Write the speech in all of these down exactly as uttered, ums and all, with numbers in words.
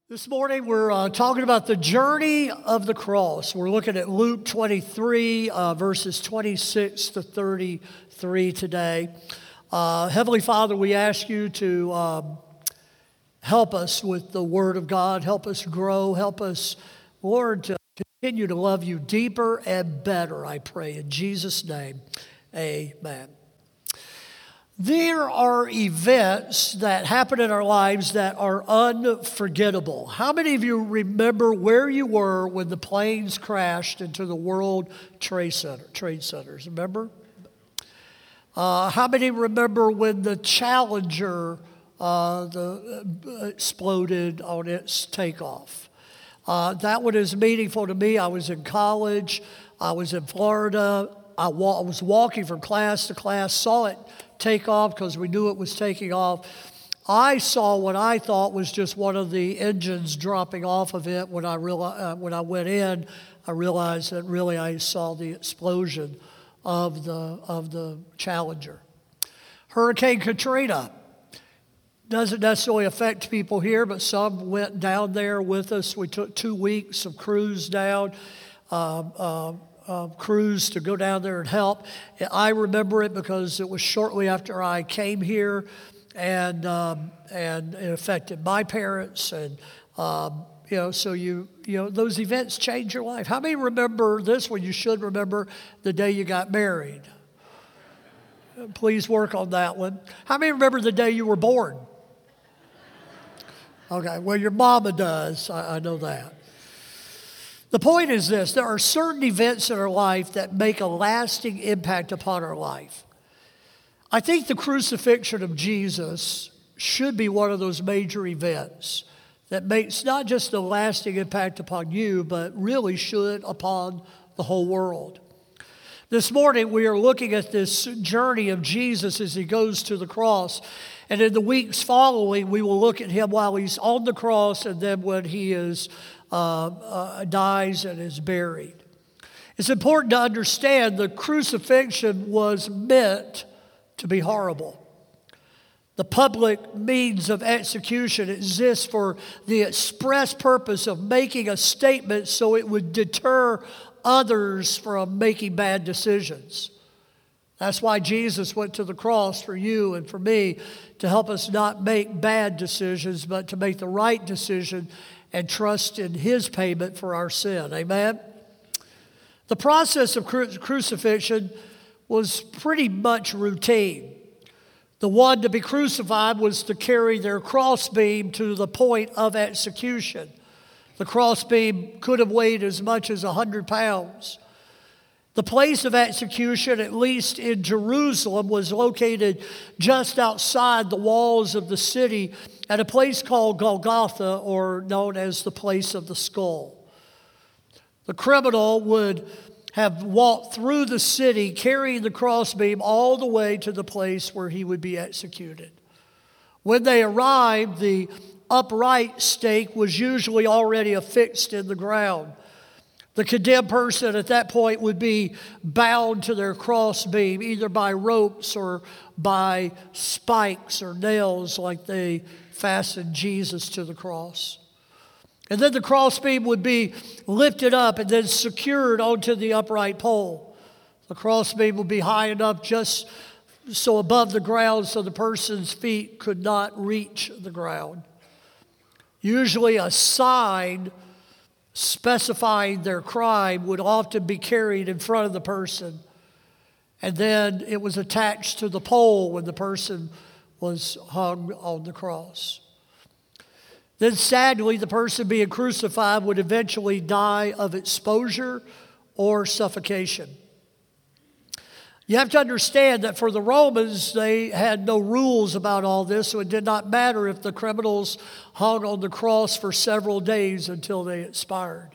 This morning we're uh, talking about the journey of the cross. We're looking at Luke twenty-three, uh, verses twenty-six to thirty-three today. Uh, Heavenly Father, we ask you to um, help us with the Word of God, help us grow, help us, Lord, to continue to love you deeper and better, I pray. In Jesus' name, amen. There are events that happen in our lives that are unforgettable. How many of you remember where you were when the planes crashed into the World Trade Center, Trade Centers? Remember? Uh, how many remember when the Challenger uh, the, uh, exploded on its takeoff? Uh, that one is meaningful to me. I was in college. I was in Florida. I, wa- I was walking from class to class, saw it take off because we knew it was taking off. I saw what I thought was just one of the engines dropping off of it. When I realized, uh, when I went in, I realized that really I saw the explosion of the of the Challenger. Hurricane Katrina doesn't necessarily affect people here, but some went down there with us. We took two weeks of cruise down. Um, uh, Uh, cruise to go down there and help. I remember it because it was shortly after I came here, and um, and it affected my parents, and um, you know, so you you know those events change your life. How many remember this one? You should remember the day you got married. Please work on that one. How many remember the day you were born? Okay, well your mama does. I, I know that. The point is this: there are certain events in our life that make a lasting impact upon our life. I think the crucifixion of Jesus should be one of those major events that makes not just a lasting impact upon you, but really should upon the whole world. This morning we are looking at this journey of Jesus as he goes to the cross. And in the weeks following, we will look at him while he's on the cross and then when he is uh, uh, dies and is buried. It's important to understand the crucifixion was meant to be horrible. The public means of execution exists for the express purpose of making a statement so it would deter others from making bad decisions. That's why Jesus went to the cross for you and for me, to help us not make bad decisions, but to make the right decision and trust in his payment for our sin. Amen? The process of cru- crucifixion was pretty much routine. The one to be crucified was to carry their crossbeam to the point of execution. The crossbeam could have weighed as much as one hundred pounds. The place of execution, at least in Jerusalem, was located just outside the walls of the city at a place called Golgotha, or known as the place of the skull. The criminal would have walked through the city carrying the crossbeam all the way to the place where he would be executed. When they arrived, the upright stake was usually already affixed in the ground. The condemned person at that point would be bound to their crossbeam, either by ropes or by spikes or nails like they fastened Jesus to the cross. And then the crossbeam would be lifted up and then secured onto the upright pole. The crossbeam would be high enough just so above the ground so the person's feet could not reach the ground. Usually a sign specifying their crime would often be carried in front of the person, and then it was attached to the pole when the person was hung on the cross. Then sadly, the person being crucified would eventually die of exposure or suffocation. You have to understand that for the Romans, they had no rules about all this, so it did not matter if the criminals hung on the cross for several days until they expired.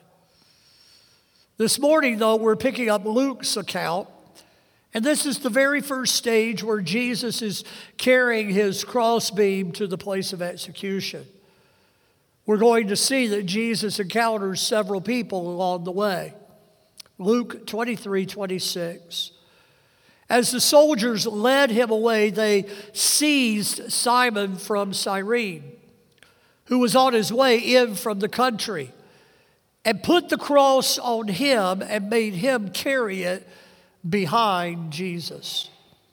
This morning, though, we're picking up Luke's account, and this is the very first stage where Jesus is carrying his crossbeam to the place of execution. We're going to see that Jesus encounters several people along the way. Luke twenty-three twenty-six. As the soldiers led him away, they seized Simon from Cyrene. who was on his way in from the country, and put the cross on him and made him carry it behind Jesus.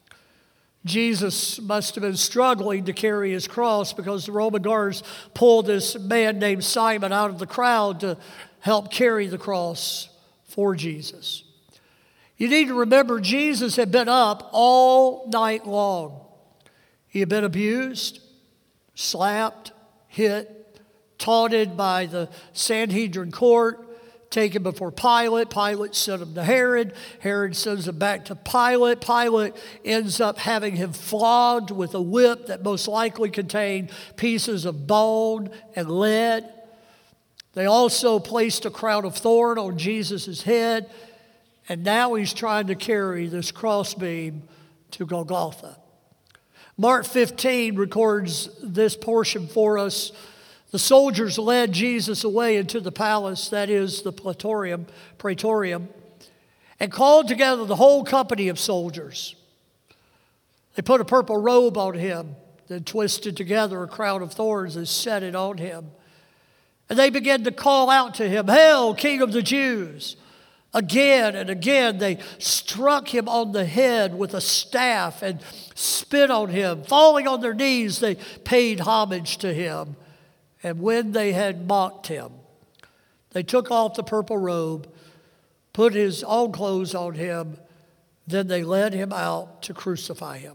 Jesus must have been struggling to carry his cross because the Roman guards pulled this man named Simon out of the crowd to help carry the cross for Jesus. You need to remember Jesus had been up all night long. He had been abused, slapped, hit, taunted by the Sanhedrin court, taken before Pilate. Pilate sent him to Herod. Herod sends him back to Pilate. Pilate ends up having him flogged with a whip that most likely contained pieces of bone and lead. They also placed a crown of thorn on Jesus' head, and now he's trying to carry this crossbeam to Golgotha. Mark fifteen records this portion for us. The soldiers led Jesus away into the palace, that is the praetorium, praetorium, and called together the whole company of soldiers. They put a purple robe on him, then twisted together a crown of thorns and set it on him. And they began to call out to him, "Hail, King of the Jews!" Again and again they struck him on the head with a staff and spit on him. Falling on their knees, they paid homage to him. And when they had mocked him, they took off the purple robe, put his own clothes on him, then they led him out to crucify him.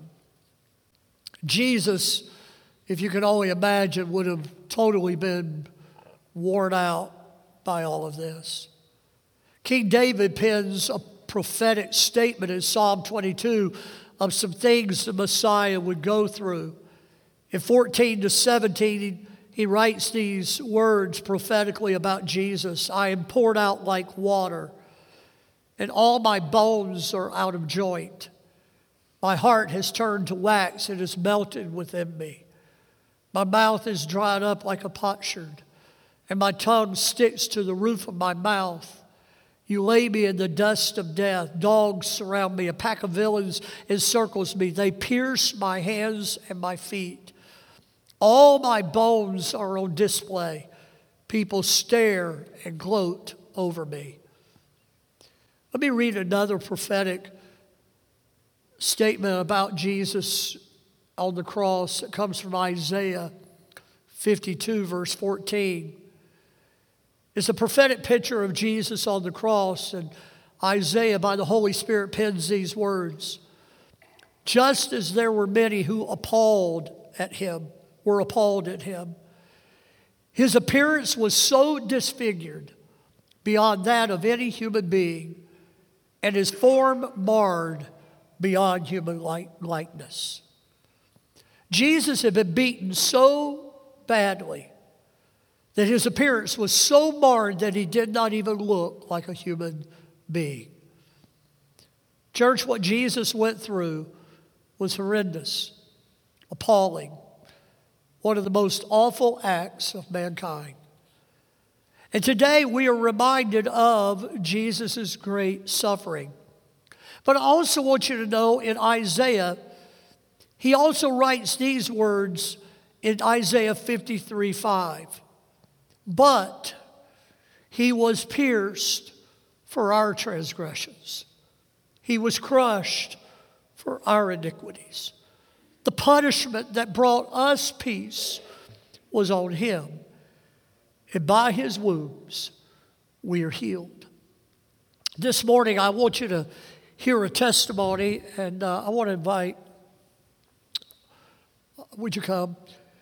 Jesus, if you can only imagine, would have totally been worn out by all of this. King David pens a prophetic statement in Psalm twenty-two of some things the Messiah would go through. In fourteen to seventeen, he He writes these words prophetically about Jesus. "I am poured out like water, and all my bones are out of joint. My heart has turned to wax and is melted within me. My mouth is dried up like a potsherd, and my tongue sticks to the roof of my mouth. You lay me in the dust of death. Dogs surround me. A pack of villains encircles me. They pierce my hands and my feet. All my bones are on display. People stare and gloat over me." Let me read another prophetic statement about Jesus on the cross. It comes from Isaiah fifty-two, verse fourteen. It's a prophetic picture of Jesus on the cross, and Isaiah, by the Holy Spirit, pens these words. "Just as there were many who appalled at him, were appalled at him. His appearance was so disfigured beyond that of any human being, and his form marred beyond human like, likeness." Jesus had been beaten so badly that his appearance was so marred that he did not even look like a human being. Church, what Jesus went through was horrendous, appalling, one of the most awful acts of mankind. And today we are reminded of Jesus' great suffering. But I also want you to know in Isaiah, he also writes these words in Isaiah fifty-three five. "But he was pierced for our transgressions. He was crushed for our iniquities. The punishment that brought us peace was on him, and by his wounds we are healed." This morning I want you to hear a testimony, and uh, I want to invite, would you come?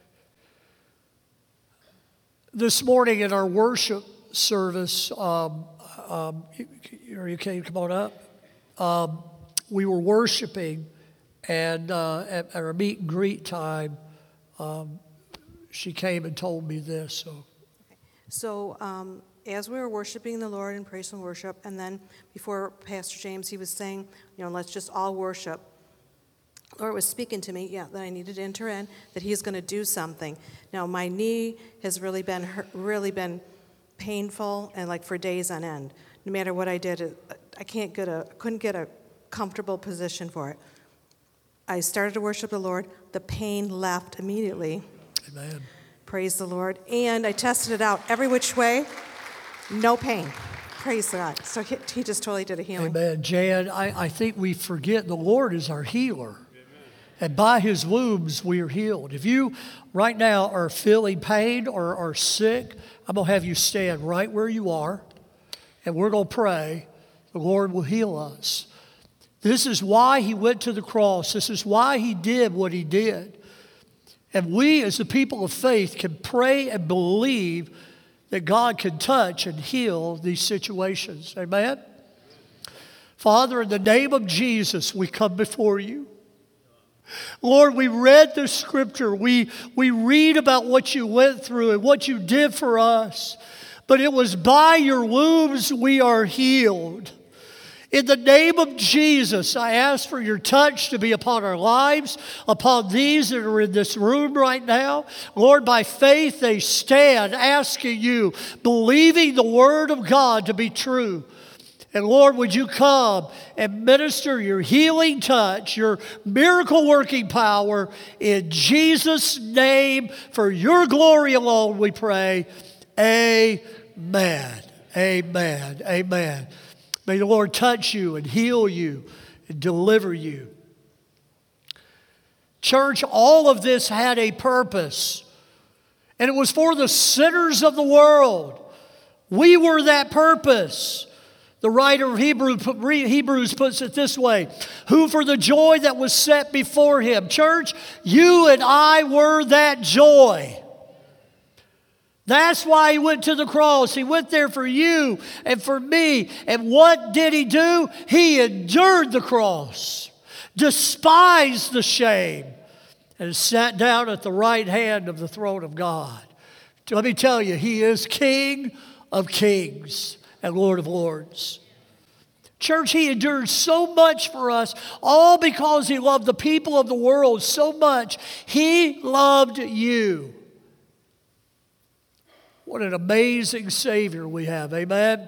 This morning in our worship service, um, um, are you okay? Come on up. Um, we were worshiping. And uh, at, at our meet and greet time, um, she came and told me this. So, okay. so um, as we were worshiping the Lord in praise and worship, and then before Pastor James, he was saying, you know, let's just all worship. The Lord was speaking to me, yeah, that I needed to enter in, that He's going to do something. Now, my knee has really been really been painful, and like for days on end. No matter what I did, I can't get a couldn't get a comfortable position for it. I started to worship the Lord. The pain left immediately. Amen. Praise the Lord. And I tested it out every which way, no pain. Praise God. So he, he just totally did a healing. Amen. Jan, I, I think we forget the Lord is our healer. And by his wounds, we are healed. If you right now are feeling pain or are sick, I'm going to have you stand right where you are, and we're going to pray. The Lord will heal us. This is why he went to the cross. This is why he did what he did. And we, as the people of faith, can pray and believe that God can touch and heal these situations. Amen? Father, in the name of Jesus, we come before you. Lord, we read the scripture. We, we read about what you went through and what you did for us. But it was by your wounds we are healed. In the name of Jesus, I ask for your touch to be upon our lives, upon these that are in this room right now. Lord, by faith they stand asking you, believing the word of God to be true. And Lord, would you come and minister your healing touch, your miracle-working power in Jesus' name. For your glory alone we pray. Amen. Amen. Amen. May the Lord touch you and heal you and deliver you. Church, all of this had a purpose. And it was for the sinners of the world. We were that purpose. The writer of Hebrews puts it this way, who for the joy that was set before him. Church, you and I were that joy. That's why he went to the cross. He went there for you and for me. And what did he do? He endured the cross, despised the shame, and sat down at the right hand of the throne of God. Let me tell you, he is King of kings and Lord of lords. Church, he endured so much for us, all because he loved the people of the world so much. He loved you. What an amazing Savior we have, amen?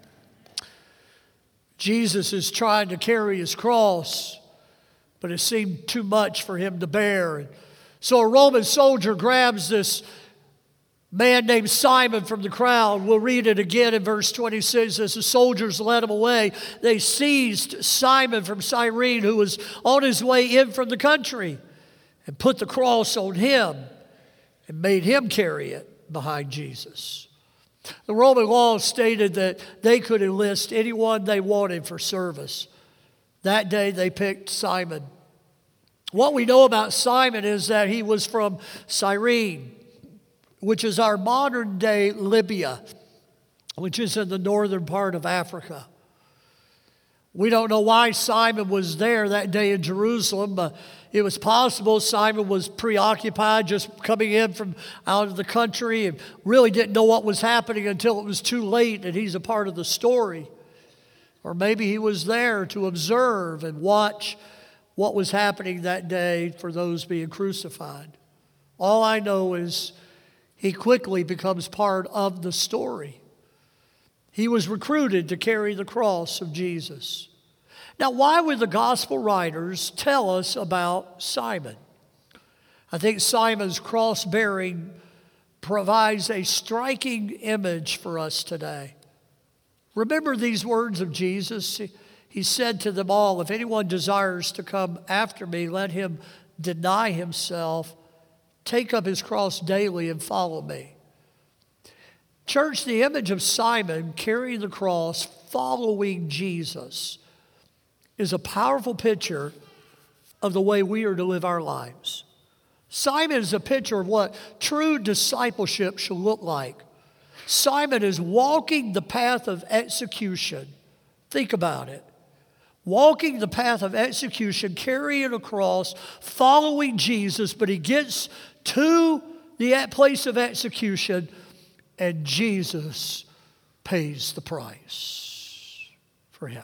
Jesus is trying to carry his cross, but it seemed too much for him to bear. So a Roman soldier grabs this man named Simon from the crowd. We'll read it again in verse twenty-six. As the soldiers led him away, they seized Simon from Cyrene, who was on his way in from the country, and put the cross on him and made him carry it behind Jesus. The Roman law stated that they could enlist anyone they wanted for service. That day they picked Simon. What we know about Simon is that he was from Cyrene, which is our modern-day Libya, which is in the northern part of Africa. We don't know why Simon was there that day in Jerusalem, but it was possible Simon was preoccupied, just coming in from out of the country, and really didn't know what was happening until it was too late and he's a part of the story. Or maybe he was there to observe and watch what was happening that day for those being crucified. All I know is he quickly becomes part of the story. He was recruited to carry the cross of Jesus. Now, why would the gospel writers tell us about Simon? I think Simon's cross-bearing provides a striking image for us today. Remember these words of Jesus? He said to them all, if anyone desires to come after me, let him deny himself, take up his cross daily and follow me. Church, the image of Simon carrying the cross, following Jesus, is a powerful picture of the way we are to live our lives. Simon is a picture of what true discipleship should look like. Simon is walking the path of execution. Think about it. Walking the path of execution, carrying a cross, following Jesus, but he gets to the place of execution, and Jesus pays the price for him.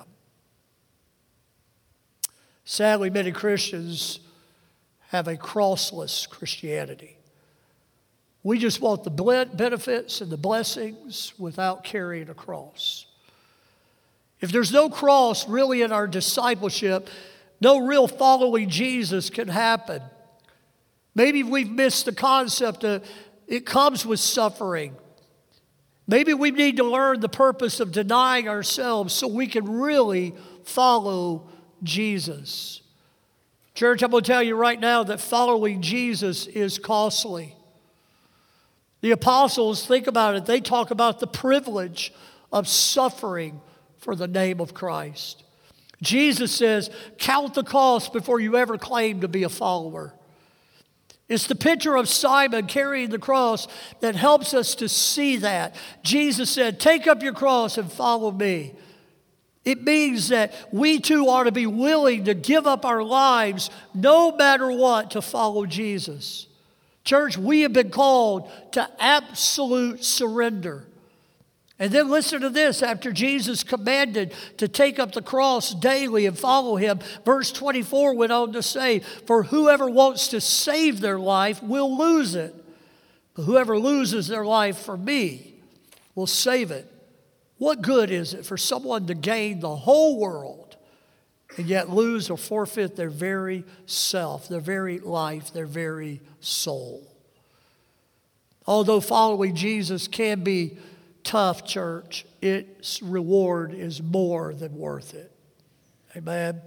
Sadly, many Christians have a crossless Christianity. We just want the benefits and the blessings without carrying a cross. If there's no cross really in our discipleship, no real following Jesus can happen. Maybe we've missed the concept of it comes with suffering. Maybe we need to learn the purpose of denying ourselves so we can really follow Jesus. Church, I'm going to tell you right now that following Jesus is costly. The apostles, think about it, they talk about the privilege of suffering for the name of Christ. Jesus says, count the cost before you ever claim to be a follower. It's the picture of Simon carrying the cross that helps us to see that. Jesus said, take up your cross and follow me. It means that we too ought to be willing to give up our lives no matter what to follow Jesus. Church, we have been called to absolute surrender. And then listen to this, after Jesus commanded to take up the cross daily and follow him, verse twenty-four went on to say, for whoever wants to save their life will lose it. But whoever loses their life for me will save it. What good is it for someone to gain the whole world and yet lose or forfeit their very self, their very life, their very soul? Although following Jesus can be tough, church, its reward is more than worth it. Amen.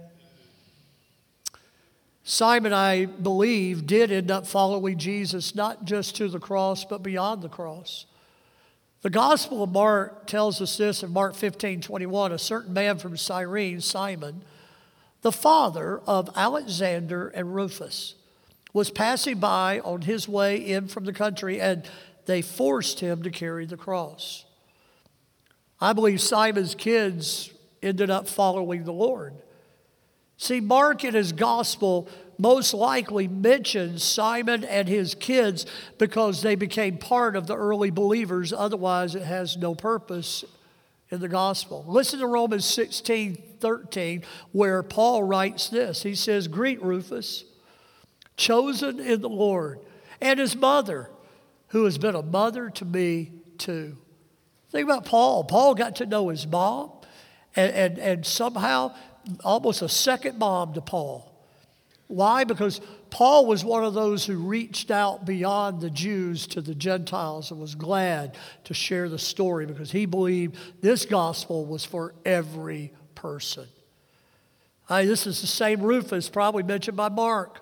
Simon, I believe, did end up following Jesus, not just to the cross, but beyond the cross. The Gospel of Mark tells us this in Mark fifteen twenty-one. A certain man from Cyrene, Simon, the father of Alexander and Rufus, was passing by on his way in from the country, and they forced him to carry the cross. I believe Simon's kids ended up following the Lord. See, Mark in his gospel most likely mentions Simon and his kids because they became part of the early believers. Otherwise, it has no purpose in the gospel. Listen to Romans sixteen thirteen, where Paul writes this. He says, greet Rufus, chosen in the Lord, and his mother, who has been a mother to me too. Think about Paul. Paul got to know his mom and, and, and somehow almost a second mom to Paul. Why? Because Paul was one of those who reached out beyond the Jews to the Gentiles and was glad to share the story because he believed this gospel was for every person. Hey, this is the same Rufus probably mentioned by Mark,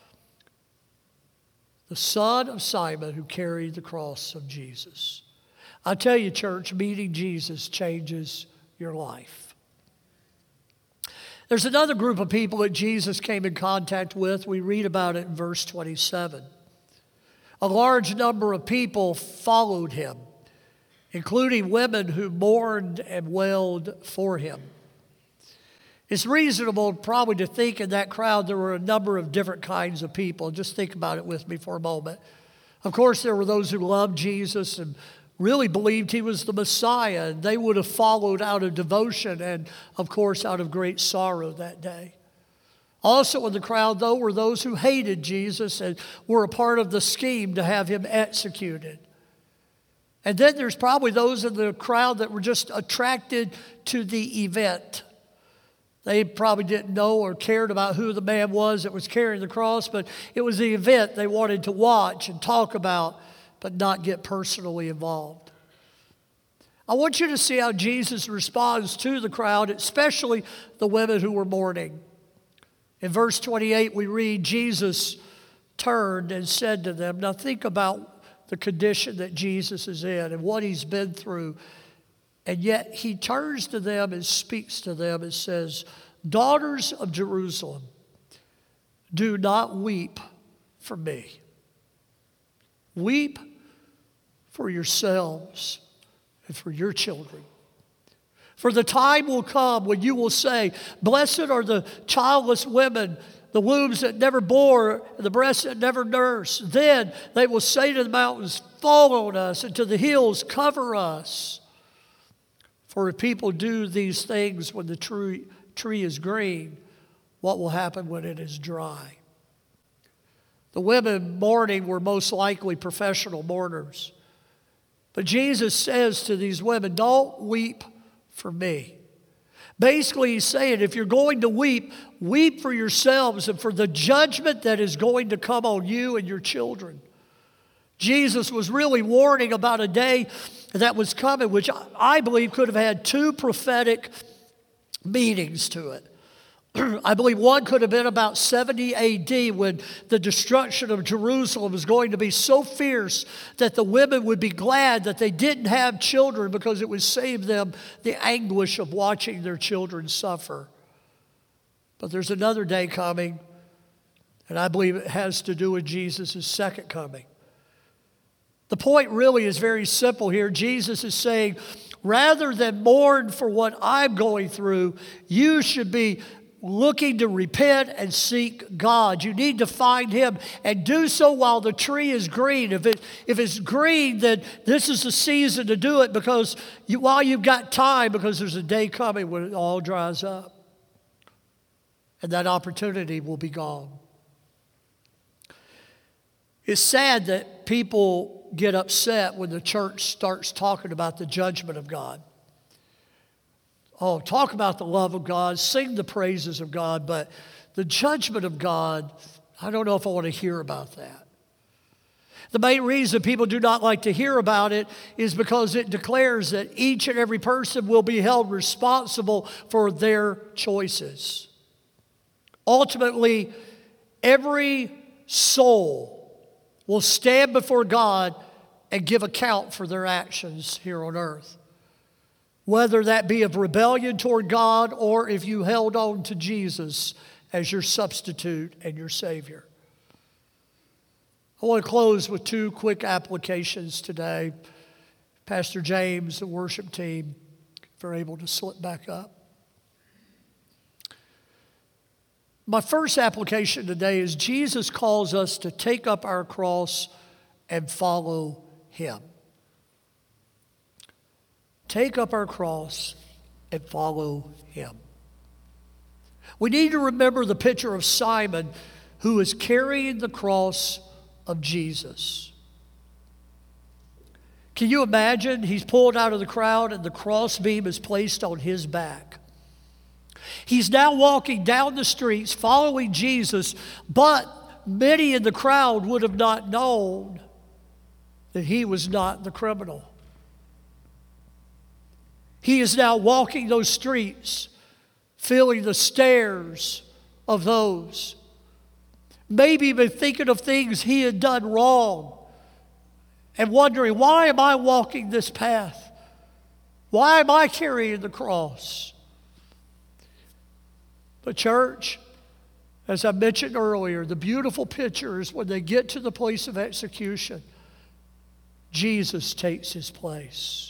the son of Simon who carried the cross of Jesus. I tell you, church, meeting Jesus changes your life. There's another group of people that Jesus came in contact with. We read about it in verse twenty-seven. A large number of people followed him, including women who mourned and wailed for him. It's reasonable probably to think in that crowd there were a number of different kinds of people. Just think about it with me for a moment. Of course, there were those who loved Jesus and really believed he was the Messiah, and they would have followed out of devotion and, of course, out of great sorrow that day. Also in the crowd, though, were those who hated Jesus and were a part of the scheme to have him executed. And then there's probably those in the crowd that were just attracted to the event. They probably didn't know or cared about who the man was that was carrying the cross, but it was the event they wanted to watch and talk about, but not get personally involved. I want you to see how Jesus responds to the crowd, especially the women who were mourning. In verse twenty-eight, we read, Jesus turned and said to them, now think about the condition that Jesus is in and what he's been through. And yet he turns to them and speaks to them and says, daughters of Jerusalem, do not weep for me. Weep for yourselves and for your children. For the time will come when you will say, blessed are the childless women, the wombs that never bore, and the breasts that never nursed. Then they will say to the mountains, fall on us, and to the hills, cover us. For if people do these things when the tree, tree is green, what will happen when it is dry? The women mourning were most likely professional mourners. But Jesus says to these women, don't weep for me. Basically, he's saying, if you're going to weep, weep for yourselves and for the judgment that is going to come on you and your children. Jesus was really warning about a day that was coming, which I believe could have had two prophetic meanings to it. I believe one could have been about seventy A D when the destruction of Jerusalem was going to be so fierce that the women would be glad that they didn't have children because it would save them the anguish of watching their children suffer. But there's another day coming, and I believe it has to do with Jesus' second coming. The point really is very simple here. Jesus is saying, rather than mourn for what I'm going through, you should be looking to repent and seek God. You need to find Him and do so while the tree is green. If it if it's green, then this is the season to do it because you, while you've got time, because there's a day coming when it all dries up. And that opportunity will be gone. It's sad that people get upset when the church starts talking about the judgment of God. Oh, talk about the love of God, sing the praises of God, but the judgment of God, I don't know if I want to hear about that. The main reason people do not like to hear about it is because it declares that each and every person will be held responsible for their choices. Ultimately, every soul will stand before God and give account for their actions here on earth. Whether that be of rebellion toward God or if you held on to Jesus as your substitute and your Savior. I want to close with two quick applications today. Pastor James, the worship team, if they're able to slip back up. My first application today is Jesus calls us to take up our cross and follow Him. Take up our cross and follow Him. We need to remember the picture of Simon who is carrying the cross of Jesus. Can you imagine? He's pulled out of the crowd and the crossbeam is placed on his back. He's now walking down the streets following Jesus, but many in the crowd would have not known that he was not the criminal. He is now walking those streets, feeling the stares of those. Maybe even thinking of things he had done wrong and wondering, why am I walking this path? Why am I carrying the cross? But church, as I mentioned earlier, the beautiful picture is when they get to the place of execution, Jesus takes his place.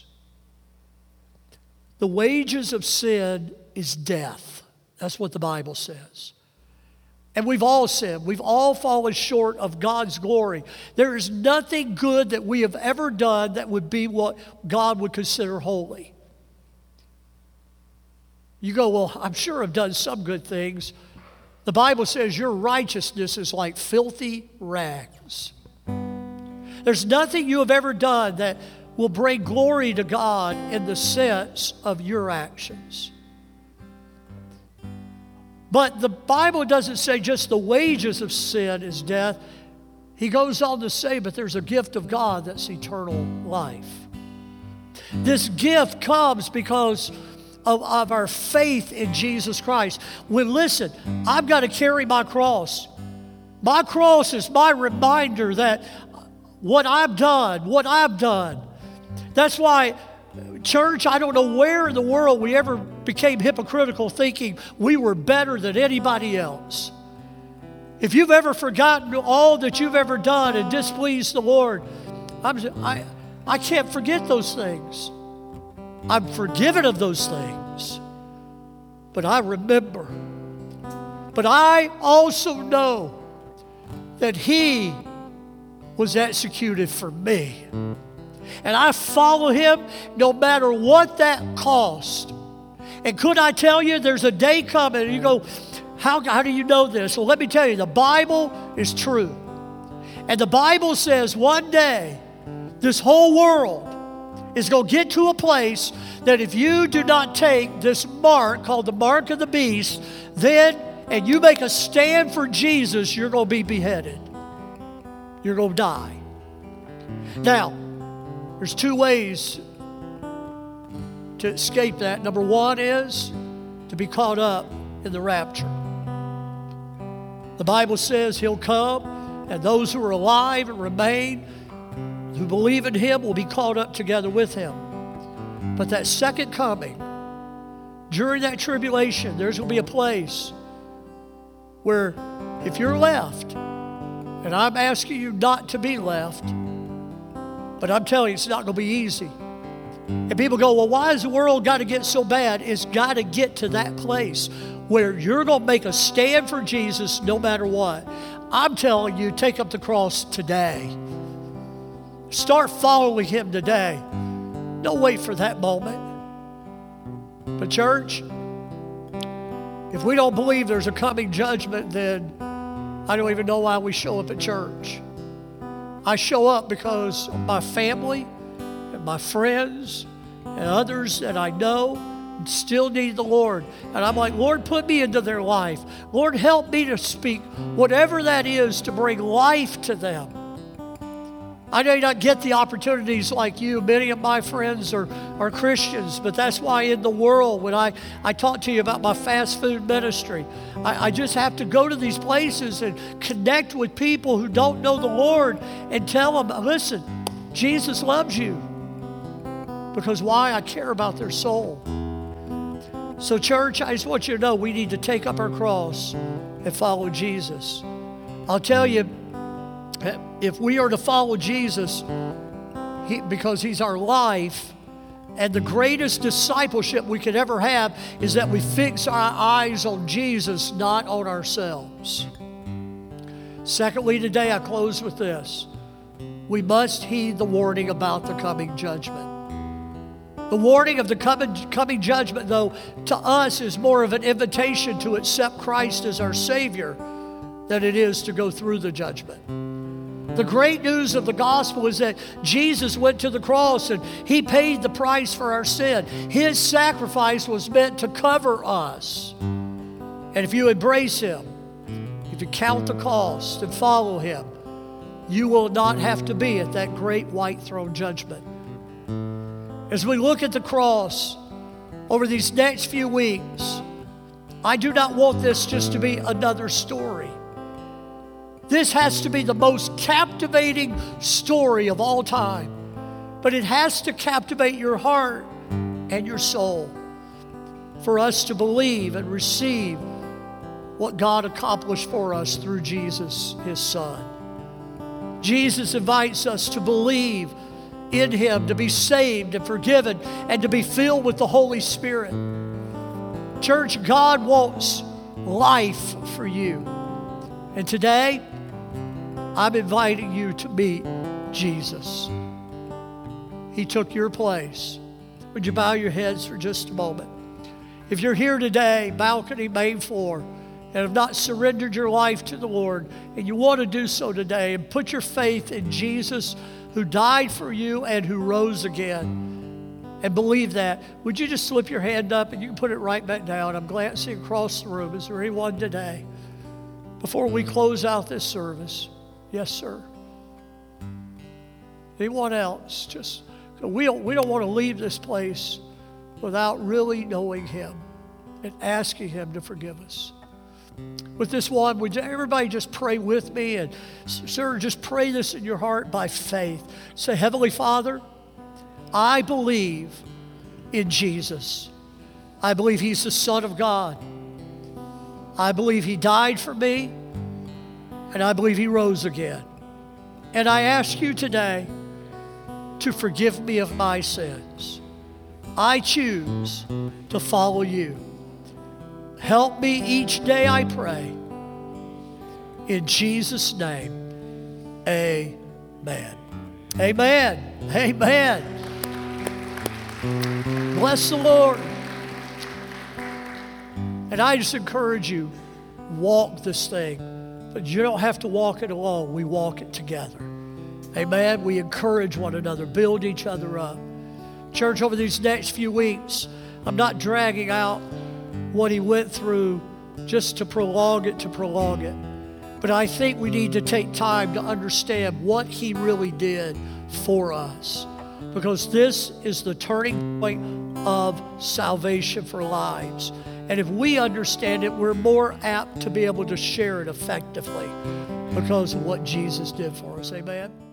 The wages of sin is death. That's what the Bible says. And we've all sinned. We've all fallen short of God's glory. There is nothing good that we have ever done that would be what God would consider holy. You go, well, I'm sure I've done some good things. The Bible says your righteousness is like filthy rags. There's nothing you have ever done that will bring glory to God in the sense of your actions. But the Bible doesn't say just the wages of sin is death. He goes on to say, but there's a gift of God that's eternal life. This gift comes because of, of our faith in Jesus Christ. When, listen, I've got to carry my cross. My cross is my reminder that what I've done, what I've done. That's why, church, I don't know where in the world we ever became hypocritical thinking we were better than anybody else. If you've ever forgotten all that you've ever done and displeased the Lord, I'm, I, I can't forget those things. I'm forgiven of those things. But I remember. But I also know that He was executed for me. And I follow Him no matter what that cost. And could I tell you, there's a day coming, you go, how, how do you know this? Well, let me tell you, the Bible is true. And the Bible says one day, this whole world is going to get to a place that if you do not take this mark called the mark of the beast, then, and you make a stand for Jesus, you're going to be beheaded. You're going to die. Now, there's two ways to escape that. Number one is to be caught up in the rapture. The Bible says he'll come, and those who are alive and remain, who believe in him, will be caught up together with him. But that second coming, during that tribulation, there's going to be a place where if you're left, and I'm asking you not to be left, but I'm telling you it's not going to be easy. And people go, well, why has the world got to get so bad? It's got to get to that place where you're going to make a stand for Jesus no matter what. I'm telling you, take up the cross today. Start following him today. Don't wait for that moment. But church, if we don't believe there's a coming judgment, then I don't even know why we show up at church. I show up because of my family and my friends and others that I know still need the Lord. And I'm like, Lord, put me into their life. Lord, help me to speak whatever that is to bring life to them. I may not get the opportunities like you. Many of my friends are, are Christians, but that's why in the world, when I, I talk to you about my fast food ministry, I, I just have to go to these places and connect with people who don't know the Lord and tell them, listen, Jesus loves you. Because why? I care about their soul. So church, I just want you to know we need to take up our cross and follow Jesus. I'll tell you, if we are to follow Jesus, he, because he's our life, and the greatest discipleship we could ever have is that we fix our eyes on Jesus, not on ourselves. Secondly, today I close with this. We must heed the warning about the coming judgment. The warning of the coming, coming judgment, though, to us is more of an invitation to accept Christ as our Savior than it is to go through the judgment. The great news of the gospel is that Jesus went to the cross and he paid the price for our sin. His sacrifice was meant to cover us. And if you embrace him, if you count the cost and follow him, you will not have to be at that great white throne judgment. As we look at the cross over these next few weeks, I do not want this just to be another story. This has to be the most captivating story of all time. But it has to captivate your heart and your soul for us to believe and receive what God accomplished for us through Jesus, his Son. Jesus invites us to believe in him, to be saved and forgiven, and to be filled with the Holy Spirit. Church, God wants life for you. And today, I'm inviting you to meet Jesus. He took your place. Would you bow your heads for just a moment? If you're here today, balcony, main floor, and have not surrendered your life to the Lord, and you want to do so today, and put your faith in Jesus who died for you and who rose again, and believe that, would you just slip your hand up and you can put it right back down? I'm glancing across the room. Is there anyone today? Before we close out this service. Yes, sir. Anyone else? Just we don't we don't want to leave this place without really knowing him and asking him to forgive us. With this one, would everybody just pray with me? And sir, just pray this in your heart by faith. Say, Heavenly Father, I believe in Jesus. I believe he's the Son of God. I believe he died for me. And I believe he rose again. And I ask you today to forgive me of my sins. I choose to follow you. Help me each day, I pray. In Jesus' name, amen. Amen. Amen. Bless the Lord. And I just encourage you, walk this thing. But you don't have to walk it alone. We walk it together. Amen. We encourage one another, build each other up. Church, over these next few weeks, I'm not dragging out what he went through just to prolong it, to prolong it. But I think we need to take time to understand what he really did for us. Because this is the turning point of salvation for lives. And if we understand it, we're more apt to be able to share it effectively because of what Jesus did for us. Amen.